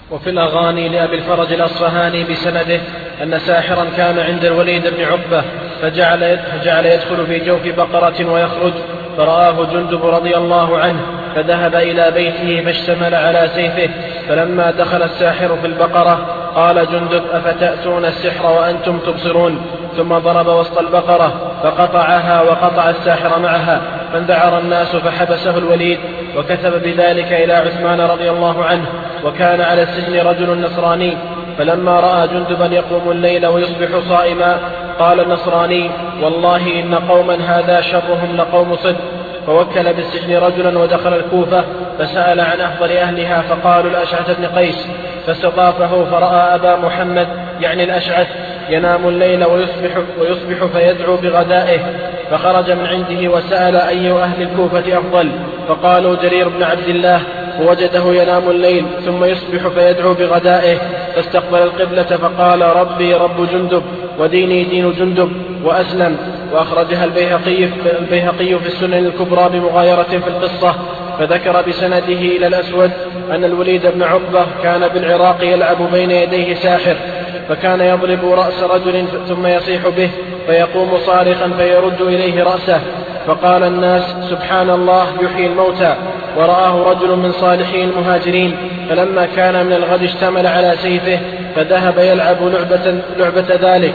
وفي الأغاني لأبي الفرج الأصفهاني بسنده أن ساحرا كان عند الوليد بن عقبة فجعل يدخل في جوف بقرة ويخرج، فرآه جندب رضي الله عنه فذهب إلى بيته فاشتمل على سيفه، فلما دخل الساحر في البقرة قال جندب: أفتأتون السحر وأنتم تبصرون؟ ثم ضرب وسط البقرة فقطعها وقطع الساحر معها، فانذعر الناس فحبسه الوليد، وكتب بذلك إلى عثمان رضي الله عنه، وكان على السجن رجل نصراني، فلما رأى جندبا يقوم الليل ويصبح صائما قال النصراني: والله إن قوما هذا شرهم لقوم صدق. فوكل بالسجن رجلا ودخل الكوفة فسأل عن أفضل أهلها، فقالوا الأشعث بن قيس، فاستضافه فرأى أبا محمد يعني الأشعث ينام الليل ويصبح فيدعو بغدائه، فخرج من عنده وسأل أي أهل الكوفة أفضل، فقالوا جرير بن عبد الله، ووجده ينام الليل ثم يصبح فيدعو بغدائه، فاستقبل القبلة فقال: ربي رب جندب وديني دين جندب، وأسلم. وأخرجها البيهقي في السنن الكبرى بمغايرة في القصة، فذكر بسنده إلى الأسود أن الوليد بن عقبة كان بالعراق يلعب بين يديه ساحر، فكان يضرب رأس رجل ثم يصيح به فيقوم صارخا فيرد إليه رأسه، فقال الناس: سبحان الله يحيي الموتى. ورآه رجل من صالحي المهاجرين، فلما كان من الغد اشتمل على سيفه فذهب يلعب لعبة ذلك،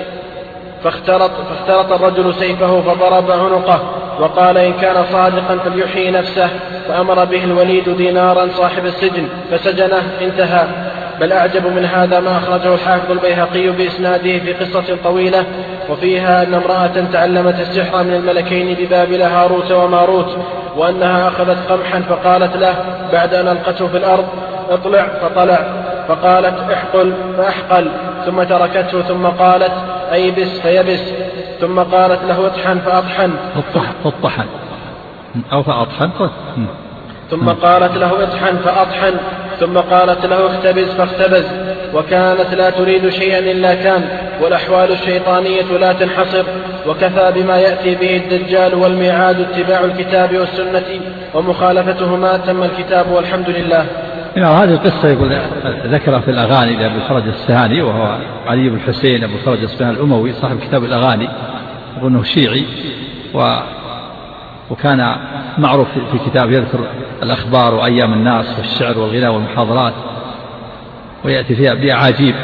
فاخترط الرجل سيفه فضرب عنقه، وقال: إن كان صادقا فليحيي نفسه، فأمر به الوليد دينارا صاحب السجن فسجنه، انتهى. بل أعجب من هذا ما أخرجه الحافظ البيهقي بإسناده في قصة طويلة، وفيها أن امرأة تعلمت السحر من الملكين ببابل هاروت وماروت، وأنها أخذت قمحا فقالت له بعد أن ألقته في الأرض: اطلع، فطلع، فقالت: احقل، فأحقل، ثم تركته، ثم قالت: أيبس، فيبس، ثم قالت له: اطحن، فأطحن، أو فأطحن، ثم قالت له: اطحن، فأطحن، ثم قالت له: اختبز، فاختبز. وكانت لا تريد شيئا إلا كان، والأحوال الشيطانية لا تنحصر، وكفى بما يأتي به الدجال والميعاد اتباع الكتاب والسنة ومخالفتهما، تم الكتاب والحمد لله. هذه القصة يقول ذكر في الأغاني لأبي الفرج الأصفهاني، وهو علي بن الحسين أبو الفرج الأصفهاني الأموي صاحب كتاب الأغاني، وأنه شيعي، وكان معروف في كتاب يذكر الأخبار وأيام الناس والشعر والغناء والمحاضرات، ويأتي فيها بأعاجيب،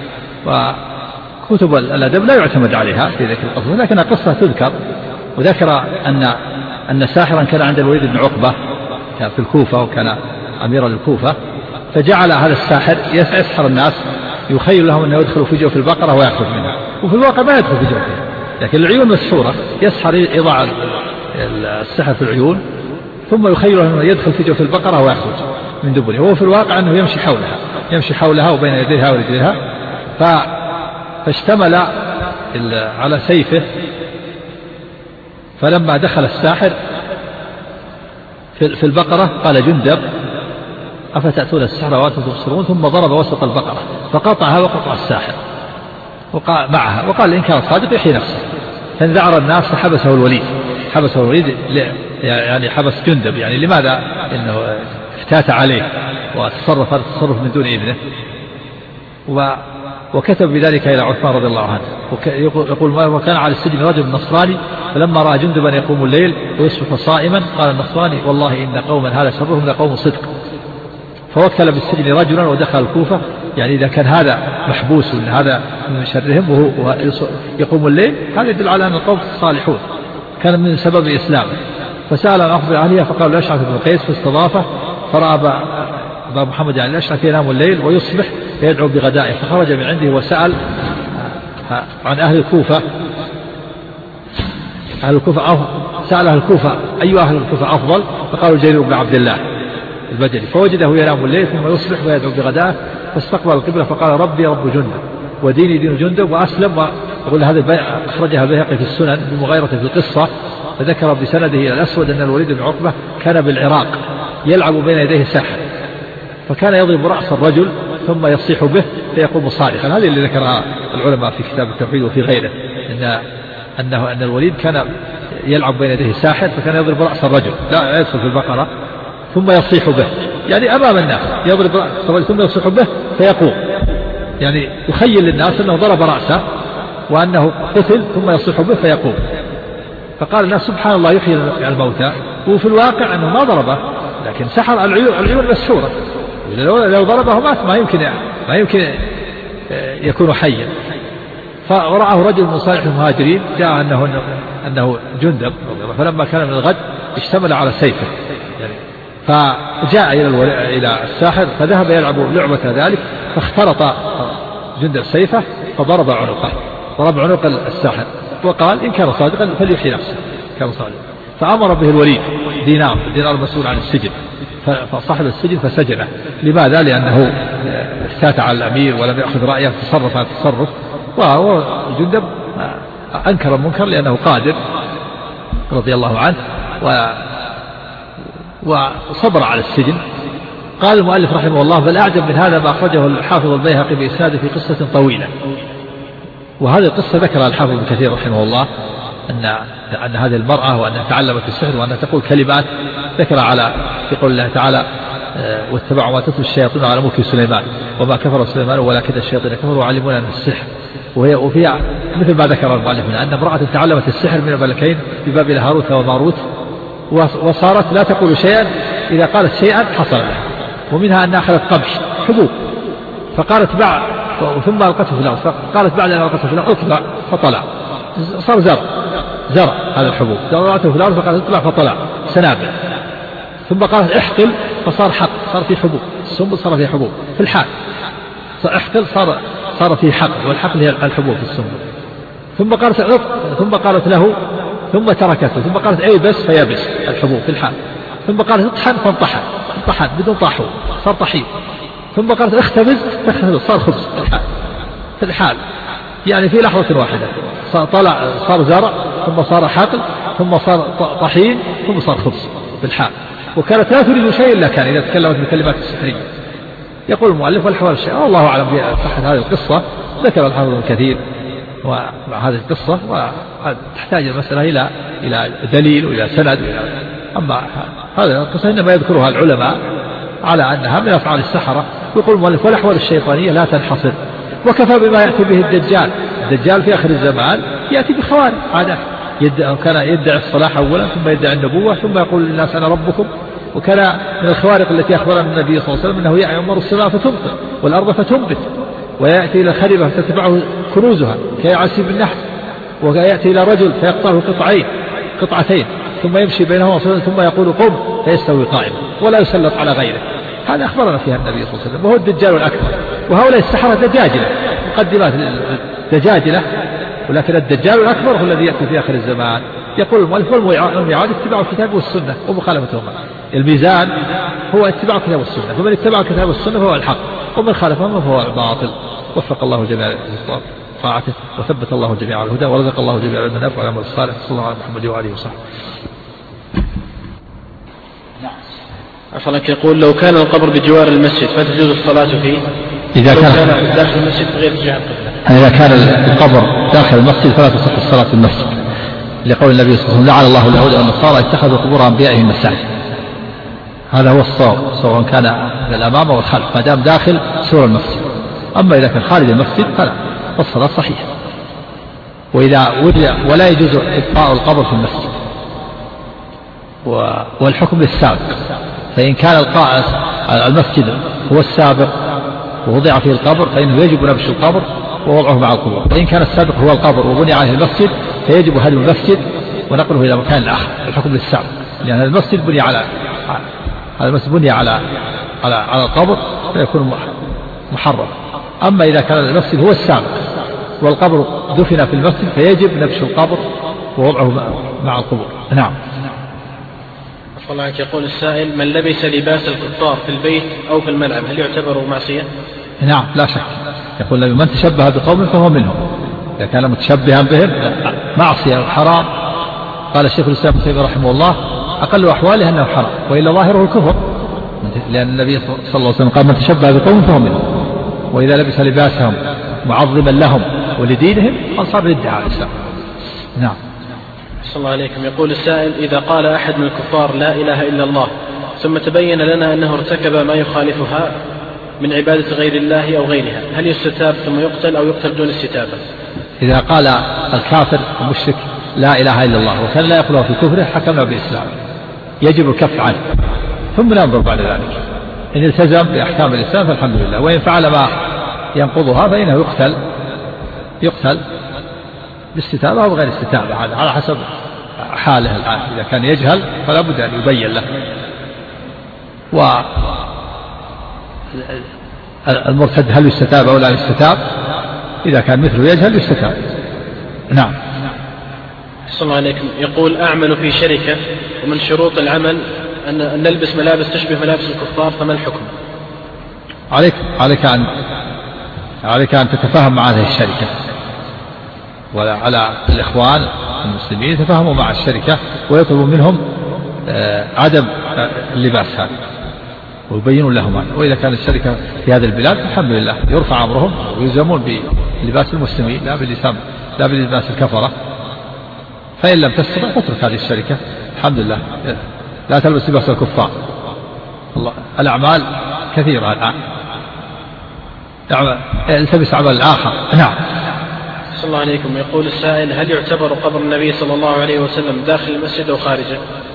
وكتب الأدب لا يعتمد عليها في ذكر القصة، لكن قصة تذكر. وذكر أن ساحرا كان عند الوليد بن عقبة كان في الكوفة، وكان أميرا للكوفة، فجعل هذا الساحر يسحر الناس، يخيل لهم أنه يدخل في جوف البقرة ويأخذ منها، وفي الواقع ما يدخل في جوفها، لكن العيون مسحورة، يسحر يضع السحر في العيون ثم يخيل لهم أنه يدخل في جوف البقرة ويخرج من دبره، وهو في الواقع أنه يمشي حولها وبين يديها ورجلها. فاشتمل على سيفه، فلما دخل الساحر في البقرة قال جندب: أفتأتون السحر وأنتم تبصرون؟ ثم ضرب وسط البقرة فقطعها وقطع الساحر معها، وقال: إن كان صادق يحيي نفسه. فانذعر الناس فحبسه الوليد، يعني حبس جندب، يعني لماذا؟ إنه افتات عليه وتصرف هذا التصرف من دون إذنه. وكتب بذلك إلى عثمان رضي الله عنه، يقول: وكان على السجن رجل نصراني، فلما رأى جندبا يقوم الليل ويصبح صائما قال النصراني: والله إن قوما هذا شرهم لقوم صدق. فوكل بالسجن رجلا ودخل الكوفة، يعني إذا كان هذا محبوس وإن هذا من شرهم وهو يقوم الليل، هذا يدل على أن القوم صالحون، كان من سبب إسلامه. فسأل عن أخبار أهلها فقال: الأشعث بن قيس، فاستضافه، فرأى أبا محمد يعني الأشعث ينام الليل ويصبح فيدعو بغدائه، فخرج من عنده وسأل عن أهل الكوفة. سأل أهل الكوفة أي أهل الكوفة أفضل؟ فقالوا جرير بن عبد الله البجلي، فوجده ينام الليل ثم يصبح ويدعو بغدائه، فاستقبل القبلة فقال: ربي رب جندب وديني دين جندب، وأسلم. ويقول هذا أخرجها البيهقي في السنن بمغايرة في القصة، فذكر بسنده إلى الأسود أن الوليد بن عقبة كان بالعراق يلعب بين يديه ساحر، فكان يضرب رأس الرجل ثم يصيح به فيقوم صارخا. هذه اللي ذكرها العلماء في كتاب التوحيد وفي غيره، أن الوليد كان يلعب بين يديه ساحر، فكان يضرب رأس الرجل لا يدخل في البقرة ثم يصيح به. يعني أمام الناس يضرب رأسه ثم يصيح به فيقوم، يعني يخيل للناس أنه ضرب رأسه وأنه قتل ثم يصيح به فيقوم. فقال الناس سبحان الله يحيي الموتى، وفي الواقع أنه ما ضربه لكن سحر العيون مسحورة، لو ضربه مات ما يمكن يكون حيا. فرآه رجل من صالح المهاجرين جاء أنه جندب، فلما كان من الغد اشتمل على سيفه يعني، فجاء إلى الساحر فذهب يلعب لعبة ذلك، فاخترط جندب سيفه فضرب عنق الساحر، وقال إن كان صادقا فليحيي نفسه، كان صادقا. فأمر به الوليد دينار المسؤول عن السجن، فصاحب السجن فسجنه. لماذا؟ لأنه استات على الأمير ولم يأخذ رأيه، تصرف هذا التصرف، وهو جندب أنكر المنكر لأنه قادر رضي الله عنه وصبر على السجن. قال المؤلف رحمه الله: بل أعجب من هذا ما أخرجه الحافظ البيهقي بإسناده في قصة طويلة. وهذه القصة ذكرها الحافظ ابن كثير رحمه الله أن هذه المرأة وأنها تعلمت السحر وأنها تقول كلمات ذكر في قول الله تعالى: واتبعوا ما تتلو الشياطين على ملك سليمان وما كفر سليمان ولكن الشياطين كفروا وعلمونا أن السحر. وفيها مثل ما ذكر المؤلف أن امرأة تعلمت السحر من الملكين في بابل هاروت وماروت، وصارت لا تقول شيئا، إذا قالت شيئا حصل لها. ومنها أن أخذت قمح حبوب فقالت ثم ألقته في الأرض، فقالت بعد أن ألقته في الأرض اطلع، فطلع، صار زرع هذا الحبوب، زرعته في الأرض فقالت اطلع فطلع سنابل. ثم قالت احقل فصار حق، صار في حبوب، السنبل صار في حبوب في الحال، احقل صار في حقل، والحقل هي الحبوب في السنبل. ثم قالت له، ثم تركته، ثم قالت اي بس فيبس الحبوب في الحال. ثم قالت اطحن فانطحن بدون طاحون، صار طحين. ثم قالت اختبز صار خبز في الحال، يعني في لحظة واحدة صار زرع، ثم صار حقل، ثم صار طحين، ثم صار خبز في الحال. وكانت لا تريد شيء إلا كان إذا تكلمت بكلمات السحرية. يقول المؤلف: والحوار الشيء والله أعلم بصحة هذه القصة. ذكر الحافظ ابن كثير وهذه القصة، وتحتاج المسألة إلى دليل وإلى سند أما هذه القصة إنما يذكرها العلماء على أنها من أفعال السحرة. يقول المؤلف: والأحوال الشيطانية لا تنحصر، وكفى بما يأتي به الدجال في آخر الزمان يأتي بخوارق عادة، كان يدعي الصلاح أولا، ثم يدعي النبوة، ثم يقول للناس أنا ربكم. وكان من الخوارق التي أخبرنا النبي صلى الله عليه وسلم أنه يأمر السماء فتمطر والأرض فتنبت، ويأتي إلى الخربة فتتبعه كنوزها كيعسي بالنحل، ويأتي إلى رجل فيقطعه قطعتين ثم يمشي بينهما ثم يقول قم فيستوي قائما ولا يسلط على غيره. هذا أخبرنا فيها النبي صلى الله عليه وسلم، وهو الدجال الأكبر. وهؤلاء السحرة دجاجلة، مقدمات دجاجلة، ولكن الدجال الأكبر هو الذي يأتي في آخر الزمان. يقول المؤلف: والميعاد اتباع الكتاب والسنة ومخالفتهما. الميزان هو اتباع الكتاب والسنة، فمن اتبع الكتاب والسنة فهو الحق، ومن خالفهما فهو الباطل. وفق الله جميع طاعته، وثبت الله جميع على الهدى، ورزق الله جميع العلم النافع والعمل الصالح. صلى الله على محمد وآله وصحبه. أصلك يقول: لو كان القبر بجوار المسجد فتجوز الصلاة فيه؟ إذا كان داخل المسجد غير جهة القبلة. إذا كان القبر داخل المسجد فلا تصح الصلاة في المسجد، لقول النبي صلى الله عليه وسلم: لعن الله اليهود والنصارى اتخذوا قبور أنبيائهم مساجد. هذا هو الصواب، سواء كان من الأمام أو الخلف، ما دام داخل سور المسجد. أما إذا كان خارج المسجد فالصلاة صحيحة. ولا يجوز إبقاء القبر في المسجد، والحكم للسابق. فإن كان المسجد هو السابق ووضع فيه القبر فإنه يجب نبش القبر ووضعه مع القبور. وإن كان السابق هو القبر وبني عليه المسجد فيجب هدم المسجد ونقله إلى مكان آخر. الحكم للسابق، لأن المسجد بني على القبر فيكون محرم. أما إذا كان المسجد هو السابق والقبر دفن في المسجد فيجب نبش القبر ووضعه مع القبور. نعم. الله يقول السائل: من لبس لباس الكفار في البيت أو في الملعب هل يعتبر معصية؟ نعم لا شك. يقول: من تشبه بقوم فهو منهم. إذا كان متشبها بهم معصية وحرام. قال الشيخ الإسلام ابن تيمية رحمه الله: أقل أحواله أنه حرام، وإلا ظاهره الكفر، لأن النبي صلى الله عليه وسلم قال: من تشبه بقوم فهو منهم. وإذا لبس لباسهم معظما لهم ولدينهم فصار للدعاء الإسلام. نعم. صلى الله عليكم. يقول السائل: إذا قال أحد من الكفار لا إله إلا الله ثم تبين لنا أنه ارتكب ما يخالفها من عبادة غير الله أو غيرها، هل يستتاب ثم يقتل أو يقتل دون استتابة؟ إذا قال الكافر المشرك لا إله إلا الله وكان لا يقوله في كفره حكمنا بإسلامه، يجب الكف عنه ثم ننظر بعد ذلك. إن التزم بأحكام الإسلام فالحمد لله، وإن فعل ما ينقضها فإنه يقتل باستتابة أو غير استتابة، على حسب حاله الآن. إذا كان يجهل فلا بد أن يبين له، والمرتد هل يستتاب أو لا يستتاب؟ إذا كان مثله يجهل يستتاب. نعم. صلى الله عليكم. يقول أعمل في شركة ومن شروط العمل أن نلبس ملابس تشبه ملابس الكفار، فما الحكم؟ عليك أن تتفاهم مع هذه الشركة، وعلى الإخوان المسلمين يتفاهموا مع الشركة ويطلبوا منهم عدم اللباس هذا ويبينون لهم هذا. وإذا كانت الشركة في هذه البلاد الحمد لله يرفع أمرهم ويلزمون بلباس المسلمين لا بلباس الكفرة. فإن لم تستطع تترك هذه الشركة الحمد لله، لا تلبس لباس الكفار. الله الأعمال كثيرة الآن، التبس عمل الآخر. نعم. صلى الله عليكم. يقول السائل هل يعتبر قبر النبي صلى الله عليه وسلم داخل المسجد أو خارجه؟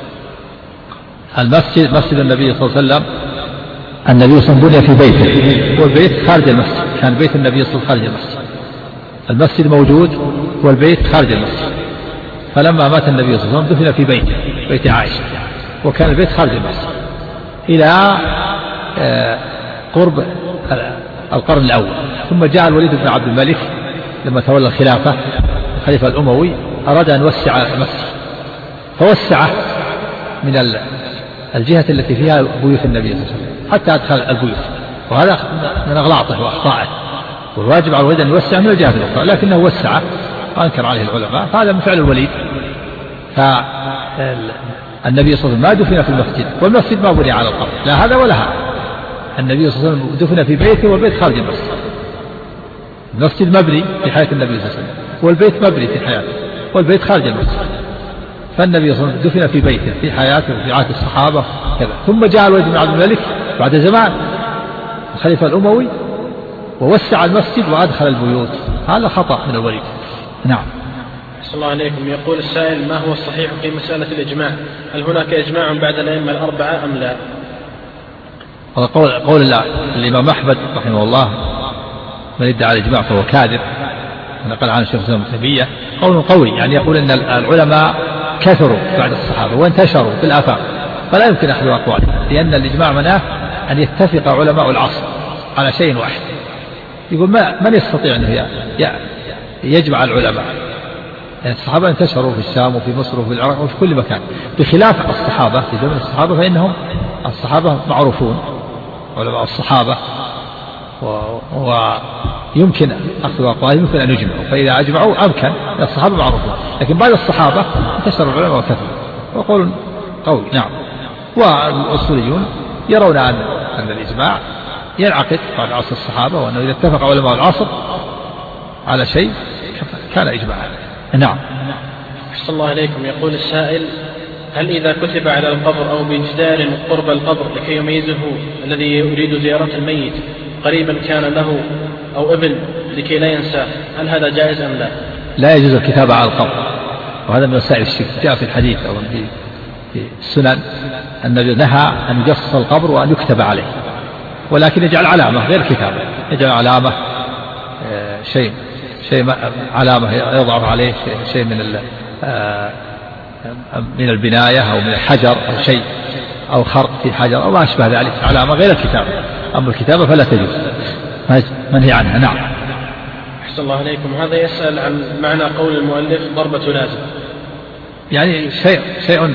المسجد مسجد النبي صلى الله عليه وسلم، النبي صلى الله عليه وسلم بني في بيته والبيت خارج المسجد، كان بيت النبي صلى الله عليه وسلم خارج المسجد، المسجد موجود والبيت خارج المسجد. فلما مات النبي صلى الله عليه وسلم دفن في بيته بيت عائشة، وكان البيت خارج المسجد إلى قرب القرن الأول. ثم جاء الوليد بن عبد الملك لما تولى الخلافة الخليفة الأموي أراد أن يوسع المسجد، فوسعه من الجهة التي فيها بيوت النبي صلى الله عليه وسلم حتى أدخل البيوت، وهذا من أغلاطه وأخطائه، والواجب على الوليد أن يوسع من الجهة الأخرى، لكنه وسعه وأنكر عليه العلماء، فهذا من فعل الوليد. فالنبي صلى الله عليه وسلم ما دفن في المسجد، والمسجد ما بني على القبر، لا هذا ولا هذا. النبي صلى الله عليه وسلم دفن في بيته والبيت خارج المسجد، المسجد مبني في حياة النبي صلى الله عليه وسلم والبيت مبني في حياته والبيت خارج المسجد. فالنبي صلى الله عليه وسلم دفن في بيته في حياته وفي عهد الصحابة كذا. ثم جاء الوليد بن عبد الملك بعد زمان الخليفة الأموي ووسع المسجد وأدخل البيوت، هذا خطأ من الوليد. نعم. صلى الله عليكم. يقول السائل ما هو الصحيح في مسألة الإجماع؟ هل هناك إجماع بعد الأئمة الأربعة أم لا؟ قول الله الإمام أحمد رحمه الله من ادعى الإجماع فهو كاذب، نقل عن الشيخ ابن تيمية قول قوي، يعني يقول أن العلماء كثروا بعد الصحابة وانتشروا في الآفاق، فلا يمكن أحد أقواله، لأن الإجماع مناه أن يتفق علماء العصر على شيء واحد. يقول من يستطيع أنه يجمع العلماء؟ يعني الصحابة انتشروا في الشام وفي مصر وفي العراق وفي كل مكان، بخلاف الصحابة في زمن الصحابة فإنهم الصحابة معروفون علماء الصحابة، ويمكن أخذ أقوالهم يمكن أن يجمعوا، فإذا أجمعوا أمكن، الصحابة معروفون، لكن بعد الصحابة انتشر العلماء وكثروا، وقول قوي. نعم. والأصوليون يرون أن الإجماع ينعقد بعد عصر الصحابة، وأنه إذا اتفق علماء العصر على شيء كان إجماعا. نعم. أحسن الله عليكم. يقول السائل هل إذا كتب على القبر أو بجدار قرب القبر لكي يميزه الذي يريد زيارة الميت قريبا كان له أو ابن لكي لا ينساه، هل هذا جائز أم لا؟ لا يجوز الكتابة على القبر، وهذا من وسائل الشرك. جاء في الحديث أو في السنن النبي نهى أن يجص القبر وأن يكتب عليه، ولكن يجعل علامة غير كتابة، يجعل علامة شيء علامة يضع عليه شيء من البناية أو من الحجر أو شيء أو خرق في حجر أو ما أشبه ذلك، علامة غير الكتابة. أما الكتابة فلا تجوز، منهي عنها. نعم. أحسن الله عليكم. هذا يسأل عن معنى قول المؤلف ضربة لازم، يعني شيء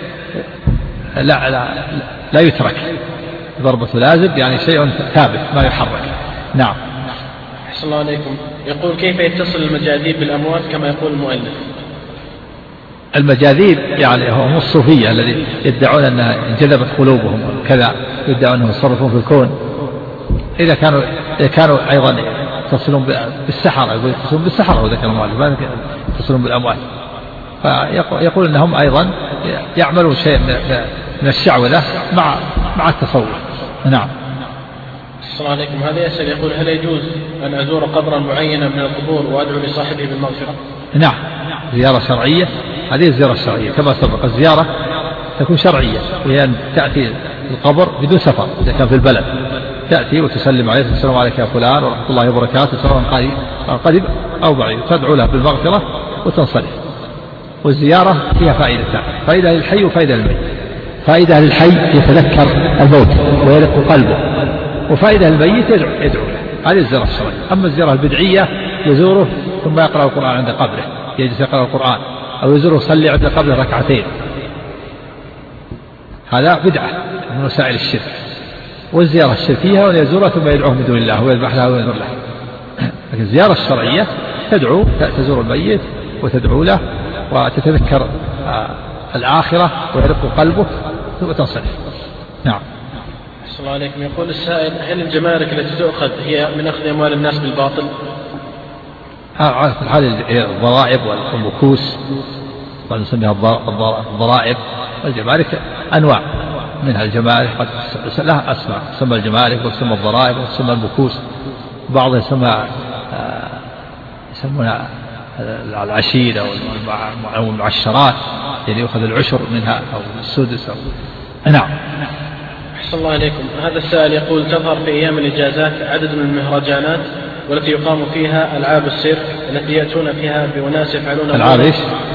لا يترك، ضربة لازم يعني شيء ثابت ما يحرك. نعم. أحسن الله عليكم. يقول كيف يتصل المجاذيب بالأموات كما يقول المؤلف؟ المجاذيب يعني هم الصوفية الذي يدعون أنها انجذبت قلوبهم كذا، يدعون أنهم يصرفون في الكون. إذا كانوا أيضا يتصلون بالسحرة، يتصلون بالسحرة وذكر المؤلف يتصلون بالأموات، فيقول أنهم أيضا يعملون شيء من الشعوذة مع التصوف. نعم. السلام عليكم. هذا يسأل يقول: هل يجوز أن أزور قبرا معينا من القبور وأدعو لصاحبه بالمغفرة؟ نعم، زيارة شرعية. هذه الزيارة الشرعية كما سبق. الزيارة تكون شرعية، وهي أن تأتي القبر بدون سفر. إذا كان في البلد تأتي وتسلم عليه: السلام عليك يا فلان ورحمة الله وبركاته، سواء قريب أو بعيد، تدعو له بالمغفرة وتنصرف. والزيارة فيها فائدتان: فائدة للحي وفائدة للميت. فائدة للحي يتذكر الموت ويرق قلبه، وفائدة للميت يدعو له. هذه الزيارة الشرعية. أما الزيارة البدعية يزوره ثم يقرأ القرآن عند قبره، يجلس يقرأ القرآن، أو يزوره يصلي عند قبره ركعتين، هذا بدعة من وسائل الشرك. والزيارة الشركية وأن يزورها ثم يدعوه من دون الله ويذبح له وينذر له. لكن الزيارة الشرعية تزور الميت وتدعو له وتتذكر الآخرة ويرق قلبه ثم تنصرف. نعم. السلام عليكم. يقول السائل: هل الجمارك التي تؤخذ هي من أخذ أموال الناس بالباطل؟ هذه الضرائب والمكوس، ونسميها الضرائب. والجمارك أنواع، منها الجمارك قد لها أسماء، تسمى الجمارك وتسمى الضرائب وتسمى المكوس. بعضها يسمونها العشيرة أو المعشرات، يعني يأخذ العشر منها أو السدس نعم. أحسن الله عليكم. هذا السائل يقول: تظهر في أيام الإجازات عدد من المهرجانات والتي يقام فيها ألعاب السيرك التي يأتون فيها بأناس يفعلون ألعاب إيش؟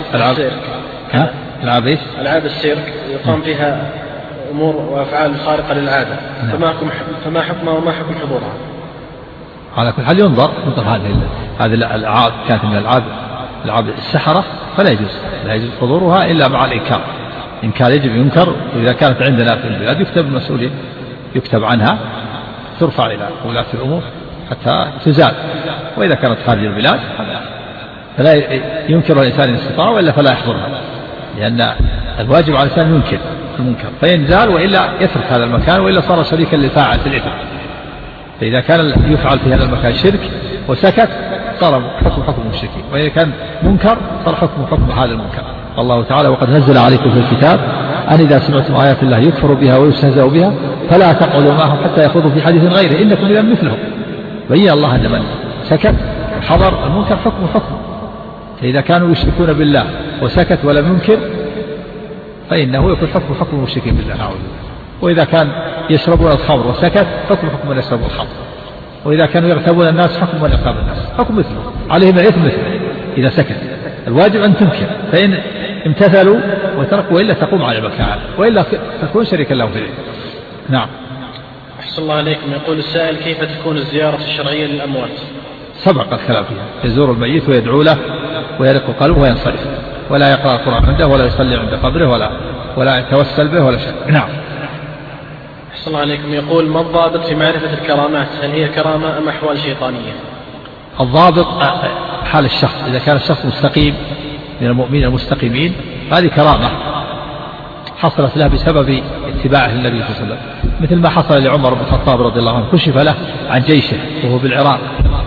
ألعاب السيرك يقام فيها أمور وأفعال خارقة للعادة. فما حكمها وما حكم حضورها؟ على كل حال ينظر هذه الألعاب كانت من ألعاب السحرة، فلا يجوز حضورها إلا مع الإنكار. إنكار يجب ينكر. وإذا كانت عندنا في البلاد يكتب المسؤولين، يكتب عنها، ترفع إلى ولاة الأمور حتى تزال. وإذا كانت خارج البلاد فلا ينكر الإنسان إن استطاع، وإلا فلا يحضرها، لأن الواجب على الإنسان ينكر المنكر فينزال، وإلا يترك هذا المكان، وإلا صار شريكا للفاعل في الإثم. فإذا كان يفعل في هذا المكان شرك وسكت صار حكم المشركين، وإذا كان منكر صار حكم هذا المنكر. الله تعالى: وقد نزل عليكم في الكتاب أن إذا سمعتم آيات الله يكفر بها ويستهزأ بها فلا تقعدوا معهم حتى يخوضوا في حديث غيره إنكم إذا مثلهم. بين الله أن من سكت وحضر المنكر حكم. فإذا كانوا يشركون بالله وسكت ولم ينكر فإنه يكون حكم المشركين بالله. وإذا كان يشربون الخمر وسكت حكم من يشرب الخمر. وإذا كانوا يغتابون الناس حكم من يغتاب الناس، حكم مثله، عليهم الإثم مثله إذا سكت. الواجب أن تنكر، فإن امتثلوا وتركوا وإلا تقوم على المكان، وإلا تكون شريكا لهم في الإثم. نعم. أحسن الله عليكم. يقول السائل: كيف تكون الزيارة الشرعية للأموات؟ سبق الكلام فيها. يزور الميت ويدعو له ويرق قلبه وينصرف، ولا يقرأ القرآن عنده ولا يصلي عند قبره ولا يتوسل به ولا شيء. نعم. أحسن الله عليكم. يقول: ما الضابط في معرفة الكرامات؟ هل هي كرامة أم أحوال شيطانية؟ الضابط حال الشخص. إذا كان الشخص مستقيم من المؤمنين المستقيمين هذه كرامة حصلت له بسبب اتباعه للنبي صلى الله عليه وسلم، مثل ما حصل لعمر بن الخطاب رضي الله عنه، كشف له عن جيشه وهو بالعراق،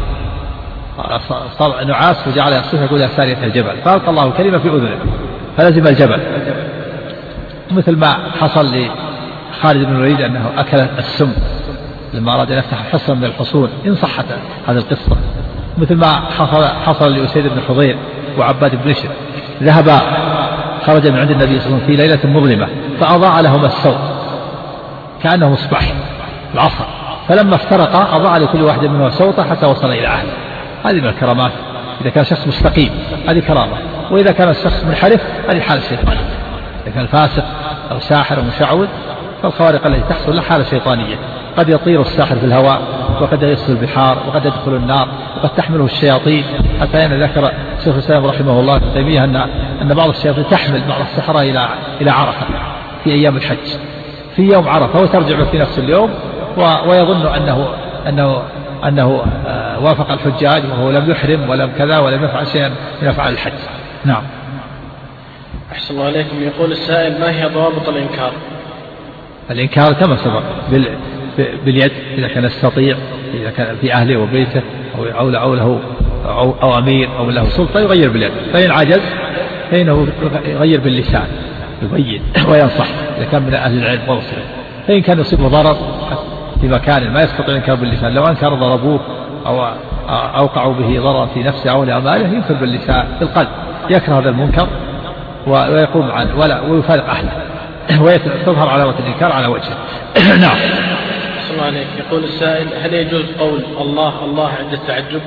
صار نعاس وجعل يصيح يقول: يا سارية الجبل، فألقى الله كلمة في أذنه فلزم الجبل. مثل ما حصل لخالد بن الوليد أنه أكل السم لما أراد أن يفتح حصن من الحصون، إن صحت هذه القصة. مثل ما حصل لأسيد بن حضير وعباد بن بشر، ذهب خرج من عند النبي صلى الله عليه وسلم في ليلة مظلمة فأضاع لهما السوق كأنه مصباح العصر، فلما افترقا أضاع لكل واحد منهما سوطة حتى وصل إلى أهله. هذه من الكرامات إذا كان شخص مستقيم، هذه كرامة. وإذا كان الشخص منحرف هذه حالة شيطانية. إذا كان فاسق أو ساحر أو مشعوذ فالخوارق التي تحصل له حالة شيطانية. قد يطير الساحر في الهواء، وقد يصل البحار، وقد يدخل النار، وقد تحمله الشياطين. حتى أن ذكر شيخ الإسلام رحمه الله ابن تيمية أن بعض الشياطين تحمل بعض السحرة إلى عرفة في أيام الحج، في يوم عرفة، وترجع في نفس اليوم ويظن أنه وافق الحجاج وهو لم يحرم ولم كذا ولم يفعل شيئا من أفعال الحج. نعم. أحسن الله عليكم. يقول السائل: ما هي ضوابط الإنكار؟ الإنكار كما سبق باليد إذا كان يستطيع، إذا كان في أهله وبيته أو له أو أمير أو له سلطة يغير باليد، فإن عجز فإنه يغير باللسان، يبين وينصح إذا كان من أهل العلم والصلة. فإن كان يصيبه ضرر في مكان ما يستطيع إنكار باللسان، لو أنكر ضربوه أو أوقعوا به ضرر في نفسه أو لأماله، ينكر باللسان بالقلب، يكره هذا المنكر ويقوم عنه ويفارق أهله وتظهر علامة الإنكار على وجهه. نعم. صلى الله عليك. يقول السائل: هل يجوز قول الله الله عند التعجب؟